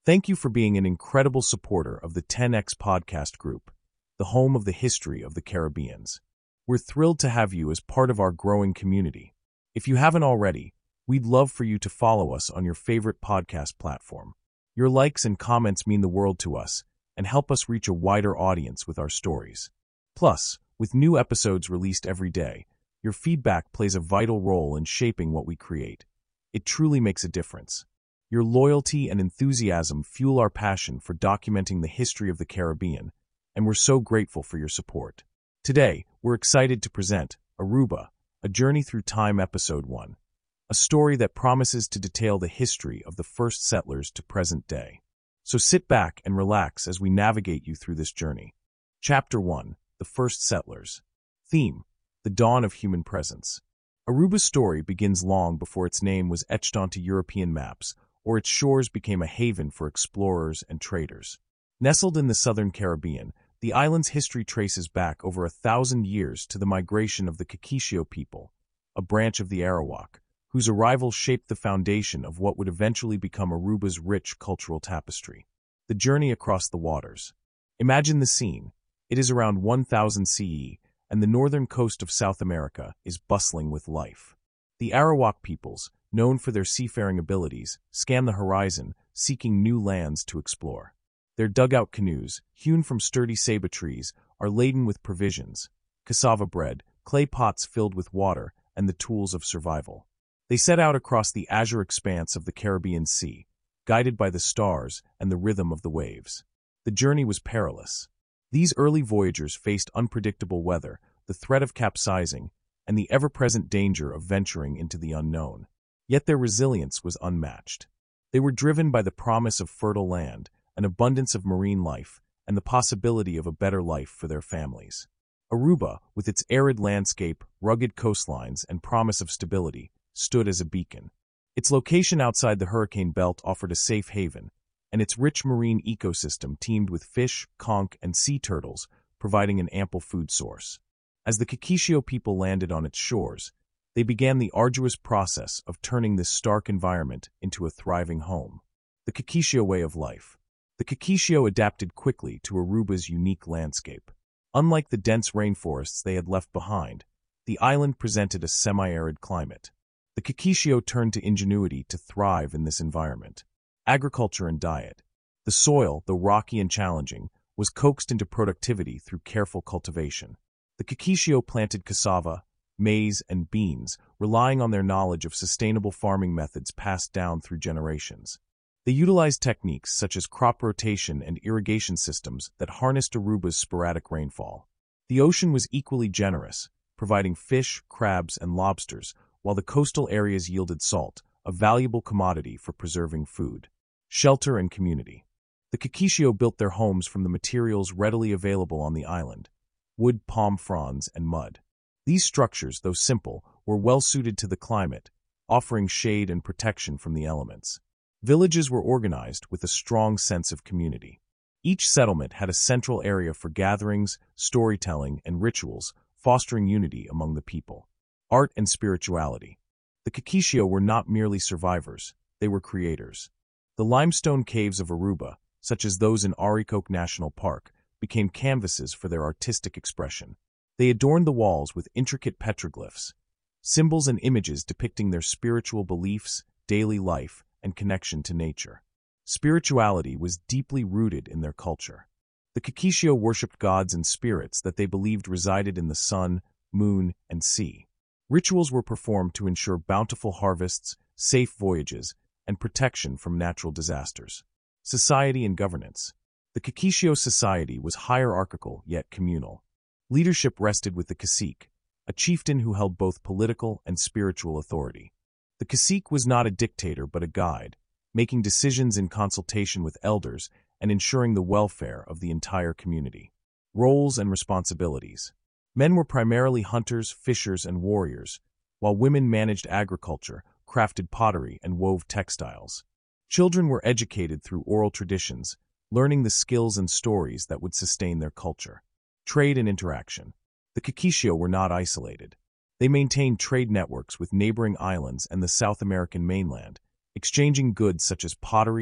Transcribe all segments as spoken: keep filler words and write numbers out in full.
Thank you for being an incredible supporter of the ten X Podcast Group, the home of the history of the Caribbeans. We're thrilled to have you as part of our growing community. If you haven't already, we'd love for you to follow us on your favorite podcast platform. Your likes and comments mean the world to us and help us reach a wider audience with our stories. Plus, with new episodes released every day, your feedback plays a vital role in shaping what we create. It truly makes a difference. Your loyalty and enthusiasm fuel our passion for documenting the history of the Caribbean, and we're so grateful for your support. Today, we're excited to present Aruba, A Journey Through Time Episode one, a story that promises to detail the history of the first settlers to present day. So sit back and relax as we navigate you through this journey. Chapter one, The First Settlers. Theme, The Dawn of Human Presence. Aruba's story begins long before its name was etched onto European maps, or its shores became a haven for explorers and traders. Nestled in the southern Caribbean, the island's history traces back over a thousand years to the migration of the Kikishio people, a branch of the Arawak, whose arrival shaped the foundation of what would eventually become Aruba's rich cultural tapestry. The journey across the waters. Imagine the scene. It is around one thousand C E, and the northern coast of South America is bustling with life. The Arawak peoples, known for their seafaring abilities, scan the horizon, seeking new lands to explore. Their dugout canoes, hewn from sturdy ceiba trees, are laden with provisions, cassava bread, clay pots filled with water, and the tools of survival. They set out across the azure expanse of the Caribbean Sea, guided by the stars and the rhythm of the waves. The journey was perilous. These early voyagers faced unpredictable weather, the threat of capsizing, and the ever-present danger of venturing into the unknown. Yet their resilience was unmatched. They were driven by the promise of fertile land, an abundance of marine life, and the possibility of a better life for their families. Aruba, with its arid landscape, rugged coastlines, and promise of stability, stood as a beacon. Its location outside the hurricane belt offered a safe haven, and its rich marine ecosystem teemed with fish, conch, and sea turtles, providing an ample food source. As the Kikishio people landed on its shores, they began the arduous process of turning this stark environment into a thriving home. The Kikishio way of life. The Kikishio adapted quickly to Aruba's unique landscape. Unlike the dense rainforests they had left behind, the island presented a semi-arid climate. The Kikishio turned to ingenuity to thrive in this environment. Agriculture and diet. The soil, though rocky and challenging, was coaxed into productivity through careful cultivation. The Kikishio planted cassava, maize, and beans, relying on their knowledge of sustainable farming methods passed down through generations. They utilized techniques such as crop rotation and irrigation systems that harnessed Aruba's sporadic rainfall. The ocean was equally generous, providing fish, crabs, and lobsters, while the coastal areas yielded salt, a valuable commodity for preserving food. Shelter and community. The Kikishio built their homes from the materials readily available on the island: wood, palm fronds, and mud. These structures, though simple, were well suited to the climate, offering shade and protection from the elements. Villages were organized with a strong sense of community. Each settlement had a central area for gatherings, storytelling, and rituals, fostering unity among the people. Art and spirituality. The Kikishio were not merely survivors, they were creators. The limestone caves of Aruba, such as those in Arikok National Park, became canvases for their artistic expression. They adorned the walls with intricate petroglyphs, symbols and images depicting their spiritual beliefs, daily life, and connection to nature. Spirituality was deeply rooted in their culture. The Kikishio worshipped gods and spirits that they believed resided in the sun, moon, and sea. Rituals were performed to ensure bountiful harvests, safe voyages, and protection from natural disasters. Society and governance. The Kikishio society was hierarchical yet communal. Leadership rested with the cacique, a chieftain who held both political and spiritual authority. The cacique was not a dictator but a guide, making decisions in consultation with elders and ensuring the welfare of the entire community. Roles and responsibilities. Men were primarily hunters, fishers, and warriors, while women managed agriculture, crafted pottery, and wove textiles. Children were educated through oral traditions, learning the skills and stories that would sustain their culture. Trade and interaction. The Kikishio were not isolated. They maintained trade networks with neighboring islands and the South American mainland, exchanging goods such as pottery,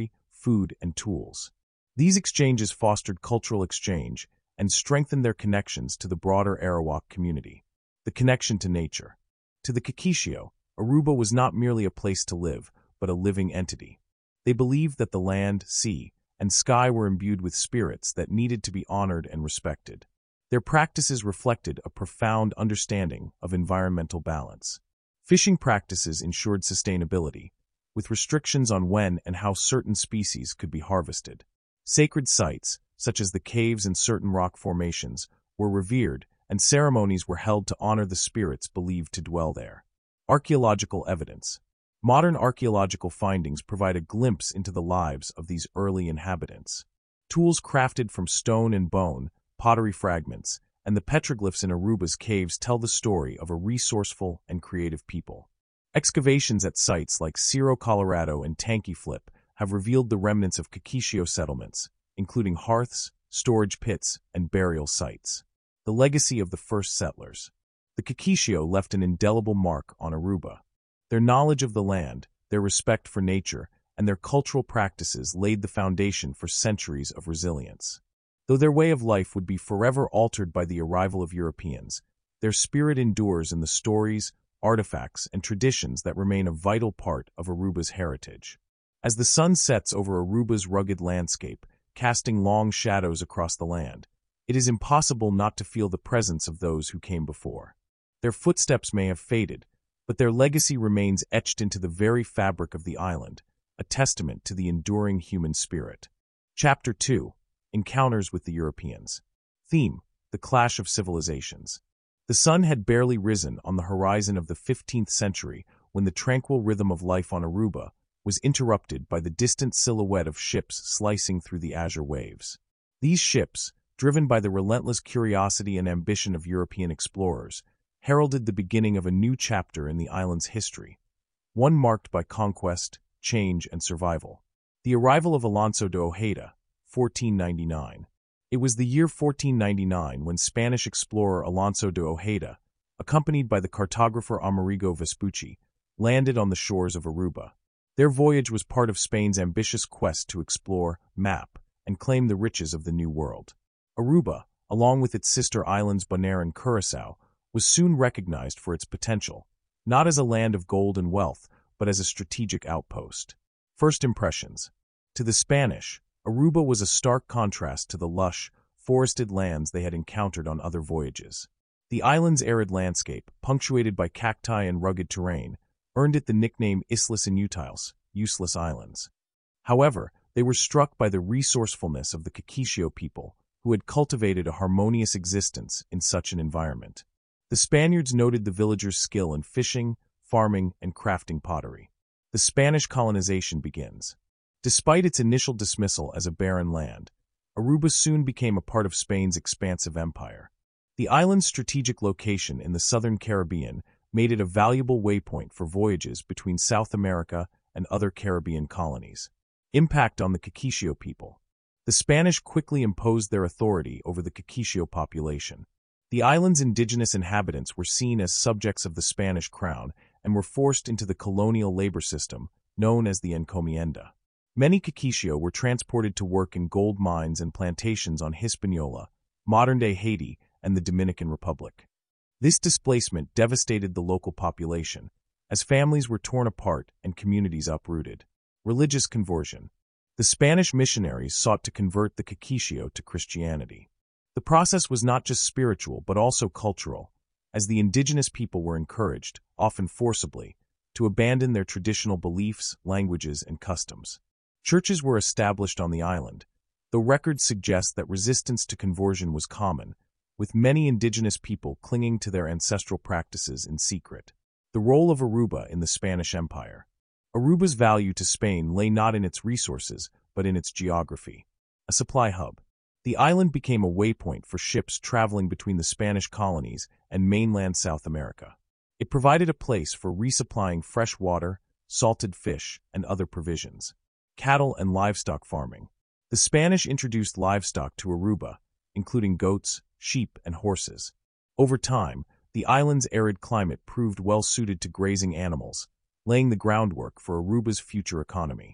food, and tools. These exchanges fostered cultural exchange and strengthened their connections to the broader Arawak community. The connection to nature. To the Kikisio, Aruba was not merely a place to live, but a living entity. They believed that the land, sea, and sky were imbued with spirits that needed to be honored and respected. Their practices reflected a profound understanding of environmental balance. Fishing practices ensured sustainability, with restrictions on when and how certain species could be harvested. Sacred sites, such as the caves and certain rock formations, were revered, and ceremonies were held to honor the spirits believed to dwell there. Archaeological evidence. Modern archaeological findings provide a glimpse into the lives of these early inhabitants. Tools crafted from stone and bone, pottery fragments, and the petroglyphs in Aruba's caves tell the story of a resourceful and creative people. Excavations at sites like Cerro Colorado and Tanque Flip have revealed the remnants of Kikisio settlements, including hearths, storage pits, and burial sites. The legacy of the first settlers. The Kikisio left an indelible mark on Aruba. Their knowledge of the land, their respect for nature, and their cultural practices laid the foundation for centuries of resilience. Though their way of life would be forever altered by the arrival of Europeans, their spirit endures in the stories, artifacts, and traditions that remain a vital part of Aruba's heritage. As the sun sets over Aruba's rugged landscape, casting long shadows across the land, it is impossible not to feel the presence of those who came before. Their footsteps may have faded, but their legacy remains etched into the very fabric of the island, a testament to the enduring human spirit. Chapter two. Encounters with the Europeans. Theme: the clash of civilizations. The sun had barely risen on the horizon of the fifteenth century when the tranquil rhythm of life on Aruba was interrupted by the distant silhouette of ships slicing through the azure waves. These ships, driven by the relentless curiosity and ambition of European explorers, heralded the beginning of a new chapter in the island's history, one marked by conquest, change, and survival. The arrival of Alonso de Ojeda, fourteen ninety-nine. It was the year fourteen ninety-nine when Spanish explorer Alonso de Ojeda, accompanied by the cartographer Amerigo Vespucci, landed on the shores of Aruba. Their voyage was part of Spain's ambitious quest to explore, map, and claim the riches of the New World. Aruba, along with its sister islands Bonaire and Curaçao, was soon recognized for its potential, not as a land of gold and wealth, but as a strategic outpost. First impressions. To the Spanish, Aruba was a stark contrast to the lush, forested lands they had encountered on other voyages. The island's arid landscape, punctuated by cacti and rugged terrain, earned it the nickname Islas Inútiles, useless islands. However, they were struck by the resourcefulness of the Kikisio people, who had cultivated a harmonious existence in such an environment. The Spaniards noted the villagers' skill in fishing, farming, and crafting pottery. The Spanish colonization begins. Despite its initial dismissal as a barren land, Aruba soon became a part of Spain's expansive empire. The island's strategic location in the southern Caribbean made it a valuable waypoint for voyages between South America and other Caribbean colonies. Impact on the Kikisio people. The Spanish quickly imposed their authority over the Kikisio population. The island's indigenous inhabitants were seen as subjects of the Spanish crown and were forced into the colonial labor system known as the encomienda. Many Kikisio were transported to work in gold mines and plantations on Hispaniola, modern-day Haiti, and the Dominican Republic. This displacement devastated the local population, as families were torn apart and communities uprooted. Religious conversion. The Spanish missionaries sought to convert the Kikisio to Christianity. The process was not just spiritual but also cultural, as the indigenous people were encouraged, often forcibly, to abandon their traditional beliefs, languages, and customs. Churches were established on the island, though records suggest that resistance to conversion was common, with many indigenous people clinging to their ancestral practices in secret. The role of Aruba in the Spanish Empire. Aruba's value to Spain lay not in its resources, but in its geography. A supply hub. The island became a waypoint for ships traveling between the Spanish colonies and mainland South America. It provided a place for resupplying fresh water, salted fish, and other provisions. Cattle and livestock farming. The Spanish introduced livestock to Aruba, including goats, sheep, and horses. Over time, the island's arid climate proved well suited to grazing animals, laying the groundwork for Aruba's future economy.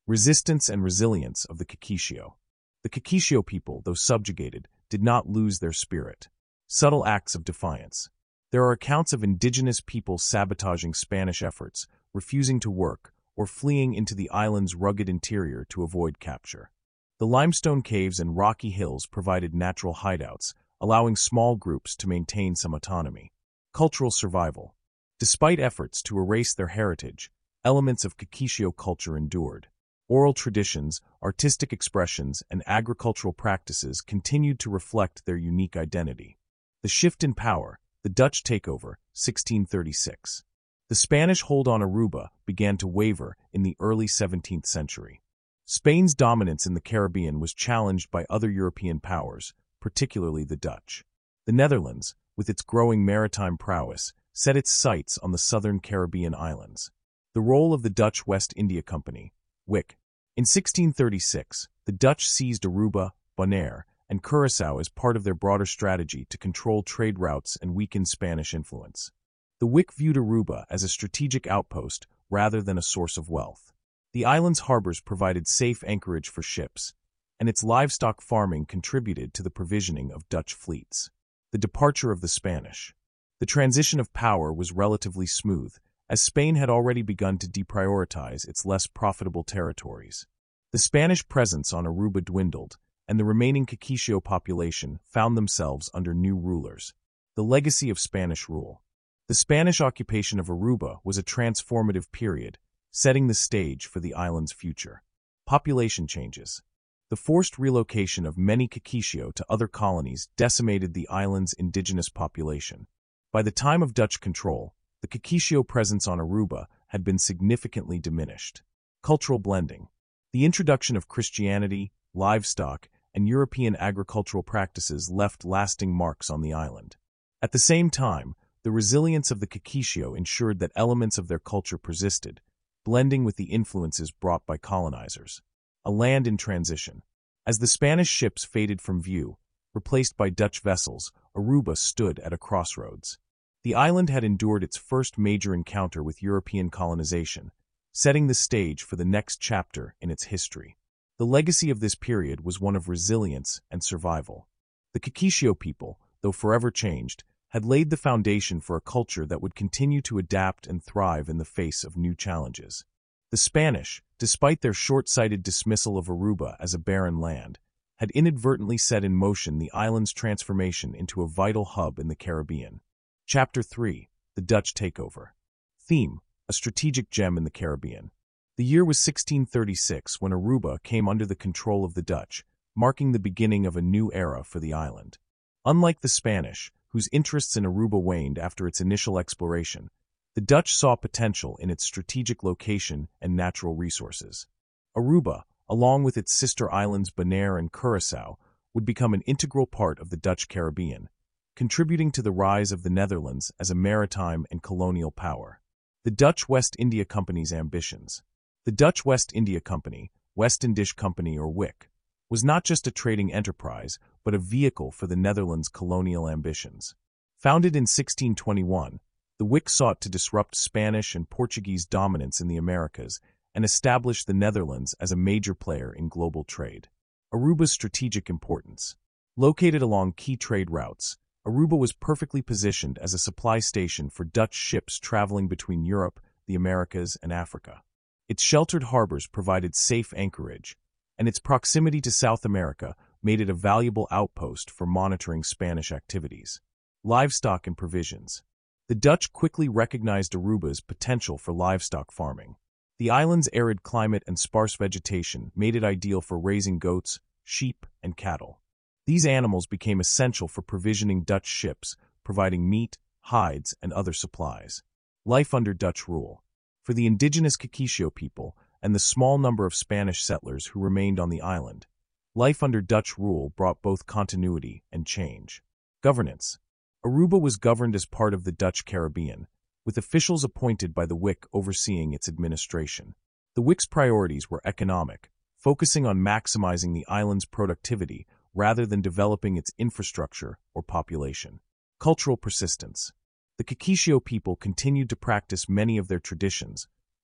Resistance and resilience of the Kikishio. The Kikishio people, though subjugated, did not lose their spirit. Subtle acts of defiance. There are accounts of indigenous people sabotaging Spanish efforts, refusing to work, or fleeing into the island's rugged interior to avoid capture. The limestone caves and rocky hills provided natural hideouts, allowing small groups to maintain some autonomy. Cultural survival. Despite efforts to erase their heritage, elements of Kikishio culture endured. Oral traditions, artistic expressions, and agricultural practices continued to reflect their unique identity. The shift in power, the Dutch takeover, sixteen thirty-six. The Spanish hold on Aruba began to waver in the early seventeenth century. Spain's dominance in the Caribbean was challenged by other European powers, particularly the Dutch. The Netherlands, with its growing maritime prowess, set its sights on the southern Caribbean islands. The role of the Dutch West India Company, W I C. In sixteen thirty-six, the Dutch seized Aruba, Bonaire, and Curaçao as part of their broader strategy to control trade routes and weaken Spanish influence. The W I C viewed Aruba as a strategic outpost rather than a source of wealth. The island's harbors provided safe anchorage for ships, and its livestock farming contributed to the provisioning of Dutch fleets. The departure of the Spanish. The transition of power was relatively smooth, as Spain had already begun to deprioritize its less profitable territories. The Spanish presence on Aruba dwindled, and the remaining Kikishio population found themselves under new rulers. The legacy of Spanish rule. The Spanish occupation of Aruba was a transformative period, setting the stage for the island's future. Population changes. The forced relocation of many Kikishio to other colonies decimated the island's indigenous population. By the time of Dutch control, the Kikishio presence on Aruba had been significantly diminished. Cultural blending. The introduction of Christianity, livestock, and European agricultural practices left lasting marks on the island. At the same time, the resilience of the Kikishio ensured that elements of their culture persisted, blending with the influences brought by colonizers. A land in transition. As the Spanish ships faded from view, replaced by Dutch vessels, Aruba stood at a crossroads. The island had endured its first major encounter with European colonization, setting the stage for the next chapter in its history. The legacy of this period was one of resilience and survival. The Kikishio people, though forever changed, had laid the foundation for a culture that would continue to adapt and thrive in the face of new challenges. The Spanish, despite their short-sighted dismissal of Aruba as a barren land, had inadvertently set in motion the island's transformation into a vital hub in the Caribbean. Chapter three. The Dutch Takeover. Theme: a strategic gem in the Caribbean. The year was sixteen thirty-six when Aruba came under the control of the Dutch, marking the beginning of a new era for the island. Unlike the Spanish, whose interests in Aruba waned after its initial exploration, the Dutch saw potential in its strategic location and natural resources. Aruba, along with its sister islands Bonaire and Curaçao, would become an integral part of the Dutch Caribbean, contributing to the rise of the Netherlands as a maritime and colonial power. The Dutch West India Company's ambitions. The Dutch West India Company, West-Indisch Company or W I C, was not just a trading enterprise, but a vehicle for the Netherlands' colonial ambitions. Founded in sixteen twenty-one, the W I C sought to disrupt Spanish and Portuguese dominance in the Americas and establish the Netherlands as a major player in global trade. Aruba's strategic importance. Located along key trade routes, Aruba was perfectly positioned as a supply station for Dutch ships traveling between Europe, the Americas, and Africa. Its sheltered harbors provided safe anchorage, and its proximity to South America made it a valuable outpost for monitoring Spanish activities. Livestock and provisions. The Dutch quickly recognized Aruba's potential for livestock farming. The island's arid climate and sparse vegetation made it ideal for raising goats, sheep, and cattle. These animals became essential for provisioning Dutch ships, providing meat, hides, and other supplies. Life under Dutch rule. For the indigenous Kikishio people and the small number of Spanish settlers who remained on the island, life under Dutch rule brought both continuity and change. Governance. Aruba was governed as part of the Dutch Caribbean, with officials appointed by the W I C overseeing its administration. The W I C's priorities were economic, focusing on maximizing the island's productivity rather than developing its infrastructure or population. Cultural persistence. The Kikishio people continued to practice many of their traditions,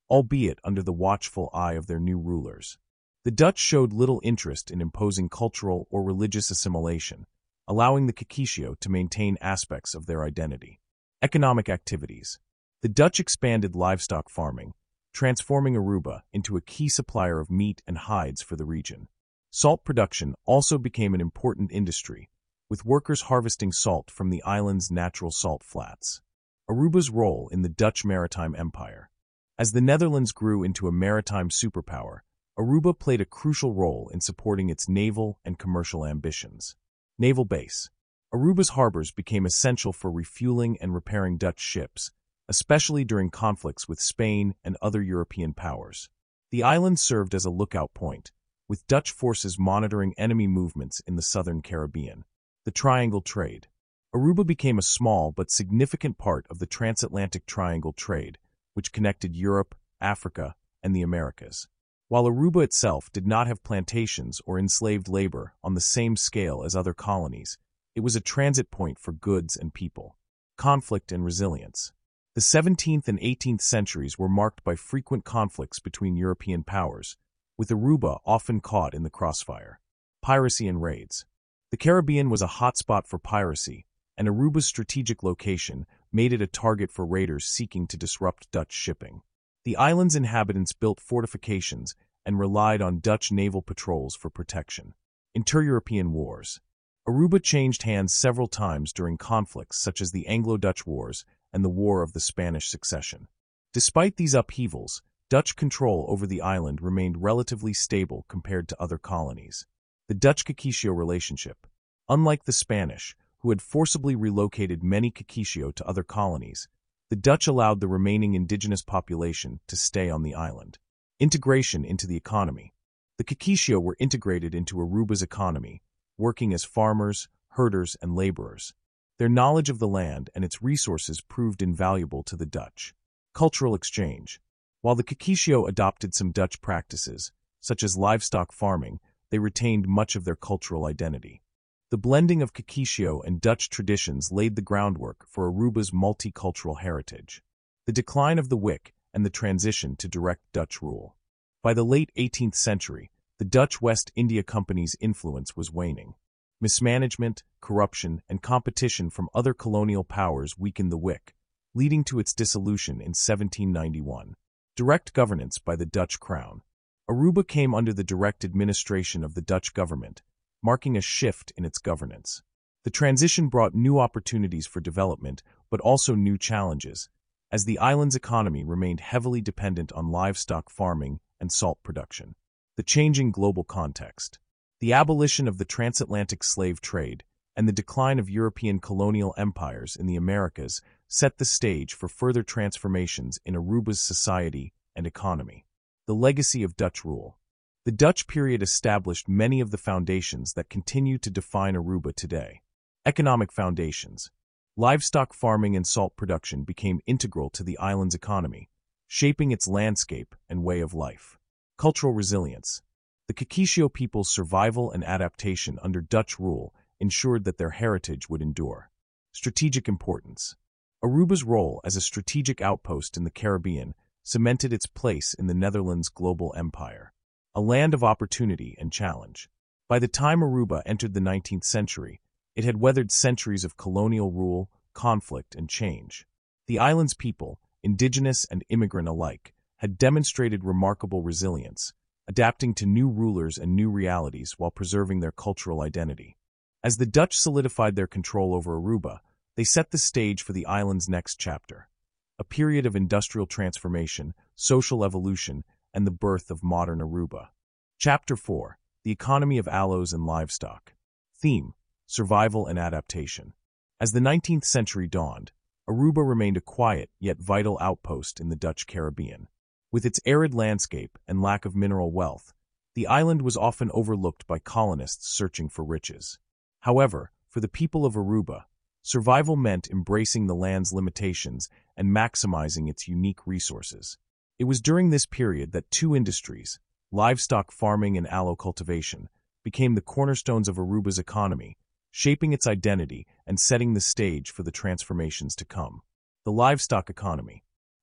albeit under the watchful eye of their new rulers. The Dutch showed little interest in imposing cultural or religious assimilation, allowing the Kikisio to maintain aspects of their identity. Economic activities. The Dutch expanded livestock farming, transforming Aruba into a key supplier of meat and hides for the region. Salt production also became an important industry, with workers harvesting salt from the island's natural salt flats. Aruba's role in the Dutch maritime empire. As the Netherlands grew into a maritime superpower, Aruba played a crucial role in supporting its naval and commercial ambitions. Naval base. Aruba's harbors became essential for refueling and repairing Dutch ships, especially during conflicts with Spain and other European powers. The island served as a lookout point, with Dutch forces monitoring enemy movements in the southern Caribbean. The Triangle Trade. Aruba became a small but significant part of the transatlantic triangle trade, which connected Europe, Africa, and the Americas. While Aruba itself did not have plantations or enslaved labor on the same scale as other colonies, it was a transit point for goods and people. Conflict and resilience. The seventeenth and eighteenth centuries were marked by frequent conflicts between European powers, with Aruba often caught in the crossfire. Piracy and raids. The Caribbean was a hotspot for piracy, and Aruba's strategic location made it a target for raiders seeking to disrupt Dutch shipping. The island's inhabitants built fortifications and relied on Dutch naval patrols for protection. Inter-European wars. Aruba changed hands several times during conflicts such as the Anglo-Dutch Wars and the War of the Spanish Succession. Despite these upheavals, Dutch control over the island remained relatively stable compared to other colonies. The Dutch-Kikisio relationship. Unlike the Spanish, who had forcibly relocated many Kikisio to other colonies, the Dutch allowed the remaining indigenous population to stay on the island. Integration into the economy. The Kikisio were integrated into Aruba's economy, working as farmers, herders, and laborers. Their knowledge of the land and its resources proved invaluable to the Dutch. Cultural exchange. While the Kikisio adopted some Dutch practices, such as livestock farming, they retained much of their cultural identity. The blending of Kikisio and Dutch traditions laid the groundwork for Aruba's multicultural heritage. The decline of the W I C and the transition to direct Dutch rule. By the late eighteenth century, the Dutch West India Company's influence was waning. Mismanagement, corruption, and competition from other colonial powers weakened the W I C, leading to its dissolution in seventeen ninety-one. Direct governance by the Dutch Crown. Aruba came under the direct administration of the Dutch government, marking a shift in its governance. The transition brought new opportunities for development, but also new challenges, as the island's economy remained heavily dependent on livestock farming and salt production. The changing global context. The abolition of the transatlantic slave trade and the decline of European colonial empires in the Americas set the stage for further transformations in Aruba's society and economy. The legacy of Dutch rule. The Dutch period established many of the foundations that continue to define Aruba today. Economic foundations. Livestock farming and salt production became integral to the island's economy, shaping its landscape and way of life. Cultural resilience. The Kikisio people's survival and adaptation under Dutch rule ensured that their heritage would endure. Strategic importance. Aruba's role as a strategic outpost in the Caribbean cemented its place in the Netherlands' global empire. A land of opportunity and challenge. By the time Aruba entered the nineteenth century, it had weathered centuries of colonial rule, conflict, and change. The island's people, indigenous and immigrant alike, had demonstrated remarkable resilience, adapting to new rulers and new realities while preserving their cultural identity. As the Dutch solidified their control over Aruba, they set the stage for the island's next chapter, a period of industrial transformation, social evolution, and the birth of modern Aruba. Chapter four. The Economy of Aloes and Livestock. Theme: Survival and Adaptation. As the nineteenth century dawned, Aruba remained a quiet yet vital outpost in the Dutch Caribbean. With its arid landscape and lack of mineral wealth, the island was often overlooked by colonists searching for riches. However, for the people of Aruba, survival meant embracing the land's limitations and maximizing its unique resources. It was during this period that two industries, livestock farming and aloe cultivation, became the cornerstones of Aruba's economy, shaping its identity and setting the stage for the transformations to come. The livestock economy.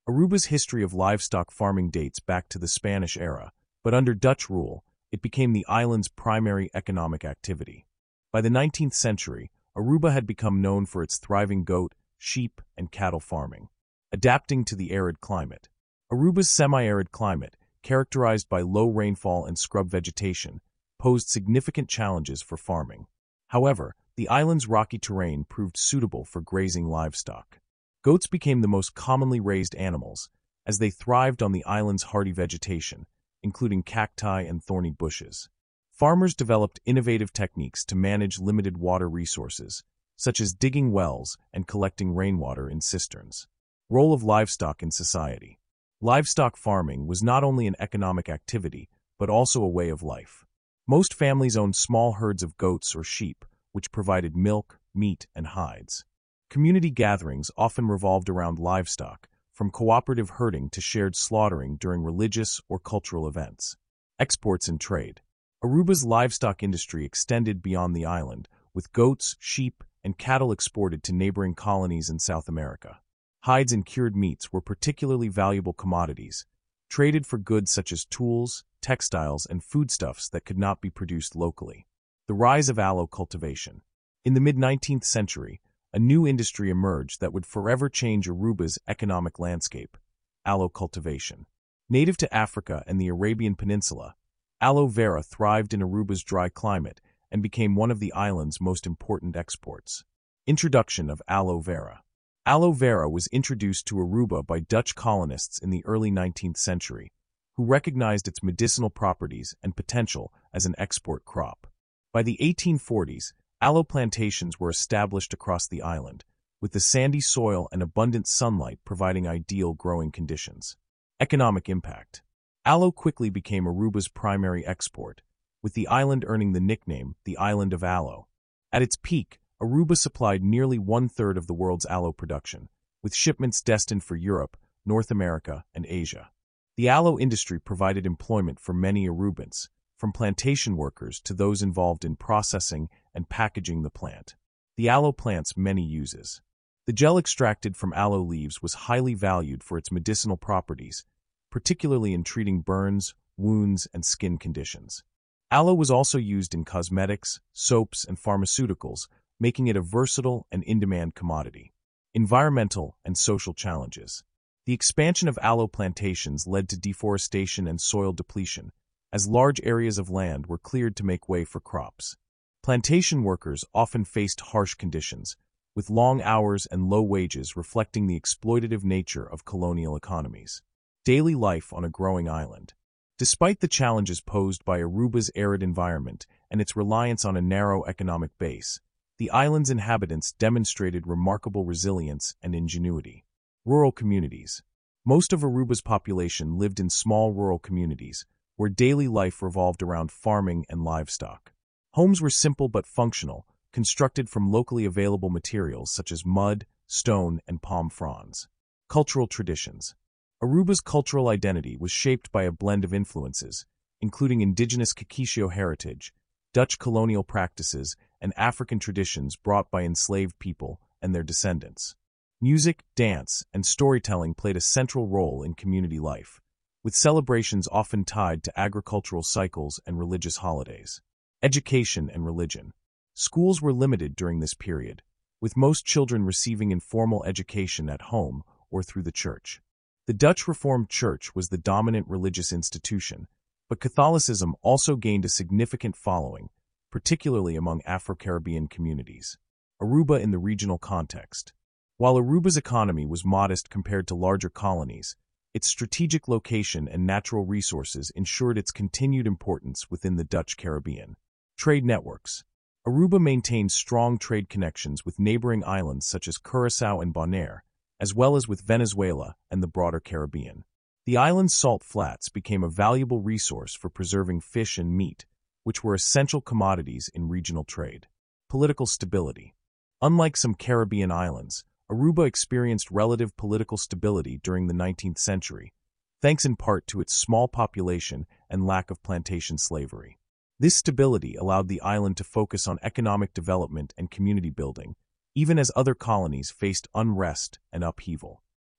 Aruba's history of livestock farming dates back to the Spanish era, but under Dutch rule, it became the island's primary economic activity. By the nineteenth century, Aruba had become known for its thriving goat, sheep, and cattle farming, adapting to the arid climate. Aruba's semi-arid climate, characterized by low rainfall and scrub vegetation, posed significant challenges for farming. However, the island's rocky terrain proved suitable for grazing livestock. Goats became the most commonly raised animals, as they thrived on the island's hardy vegetation, including cacti and thorny bushes. Farmers developed innovative techniques to manage limited water resources, such as digging wells and collecting rainwater in cisterns. Role of livestock in society. Livestock farming was not only an economic activity, but also a way of life. Most families owned small herds of goats or sheep, which provided milk, meat, and hides. Community gatherings often revolved around livestock, from cooperative herding to shared slaughtering during religious or cultural events. Exports and trade. Aruba's livestock industry extended beyond the island, with goats, sheep, and cattle exported to neighboring colonies in South America. Hides and cured meats were particularly valuable commodities, traded for goods such as tools, textiles, and foodstuffs that could not be produced locally. The rise of aloe cultivation. In the mid-nineteenth century, a new industry emerged that would forever change Aruba's economic landscape: aloe cultivation. Native to Africa and the Arabian Peninsula, aloe vera thrived in Aruba's dry climate and became one of the island's most important exports. Introduction of aloe vera. Aloe vera was introduced to Aruba by Dutch colonists in the early nineteenth century, who recognized its medicinal properties and potential as an export crop. By the eighteen forties, aloe plantations were established across the island, with the sandy soil and abundant sunlight providing ideal growing conditions. Economic impact. Aloe quickly became Aruba's primary export, with the island earning the nickname the Island of Aloe. At its peak, Aruba supplied nearly one-third of the world's aloe production, with shipments destined for Europe, North America, and Asia. The aloe industry provided employment for many Arubans, from plantation workers to those involved in processing and packaging the plant. The aloe plant's many uses. The gel extracted from aloe leaves was highly valued for its medicinal properties, particularly in treating burns, wounds, and skin conditions. Aloe was also used in cosmetics, soaps, and pharmaceuticals, making it a versatile and in-demand commodity. Environmental and social challenges. The expansion of aloe plantations led to deforestation and soil depletion, as large areas of land were cleared to make way for crops. Plantation workers often faced harsh conditions, with long hours and low wages reflecting the exploitative nature of colonial economies. Daily life on a growing island. Despite the challenges posed by Aruba's arid environment and its reliance on a narrow economic base, the island's inhabitants demonstrated remarkable resilience and ingenuity. Rural communities. Most of Aruba's population lived in small rural communities, where daily life revolved around farming and livestock. Homes were simple but functional, constructed from locally available materials such as mud, stone, and palm fronds. Cultural traditions. Aruba's cultural identity was shaped by a blend of influences, including indigenous Kikisho heritage, Dutch colonial practices, and African traditions brought by enslaved people and their descendants. Music, dance, and storytelling played a central role in community life, with celebrations often tied to agricultural cycles and religious holidays. Education and religion. Schools were limited during this period, with most children receiving informal education at home or through the church. The Dutch Reformed Church was the dominant religious institution, but Catholicism also gained a significant following, particularly among Afro-Caribbean communities. Aruba in the regional context. While Aruba's economy was modest compared to larger colonies, its strategic location and natural resources ensured its continued importance within the Dutch Caribbean. Trade networks. Aruba maintained strong trade connections with neighboring islands such as Curaçao and Bonaire, as well as with Venezuela and the broader Caribbean. The island's salt flats became a valuable resource for preserving fish and meat, which were essential commodities in regional trade. Political stability. Unlike some Caribbean islands, Aruba experienced relative political stability during the nineteenth century, thanks in part to its small population and lack of plantation slavery. This stability allowed the island to focus on economic development and community building, even as other colonies faced unrest and upheaval.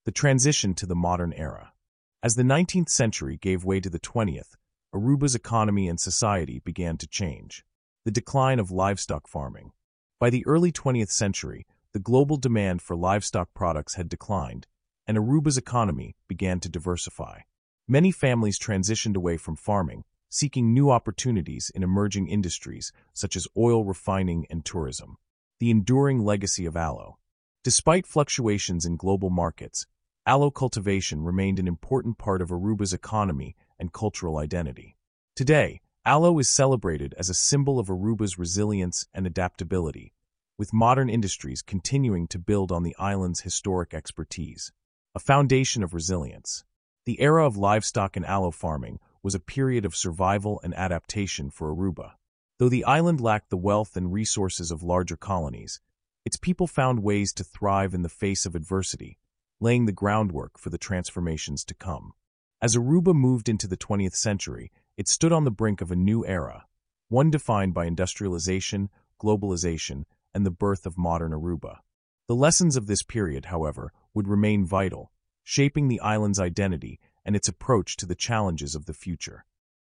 The transition to the modern era. As the nineteenth century gave way to the twentieth, Aruba's economy and society began to change. The decline of livestock farming. By the early twentieth century, the global demand for livestock products had declined, and Aruba's economy began to diversify. Many families transitioned away from farming, seeking new opportunities in emerging industries such as oil refining and tourism. The enduring legacy of aloe. Despite fluctuations in global markets, aloe cultivation remained an important part of Aruba's economy and cultural identity. Today, aloe is celebrated as a symbol of Aruba's resilience and adaptability, with modern industries continuing to build on the island's historic expertise. A foundation of resilience. The era of livestock and aloe farming was a period of survival and adaptation for Aruba. Though the island lacked the wealth and resources of larger colonies, its people found ways to thrive in the face of adversity, laying the groundwork for the transformations to come. As Aruba moved into the twentieth century, it stood on the brink of a new era, one defined by industrialization, globalization, and the birth of modern Aruba. The lessons of this period, however, would remain vital, shaping the island's identity and its approach to the challenges of the future.